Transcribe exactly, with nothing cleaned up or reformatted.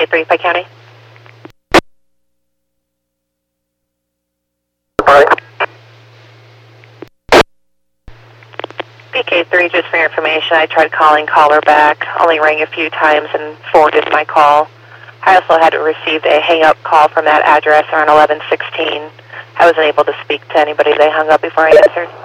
K three, Pike County. P K three, just for your information, I tried calling caller back, only rang a few times and forwarded my call. I also had received a hang-up call from that address around eleven sixteen. I wasn't able to speak to anybody. They hung up before I answered.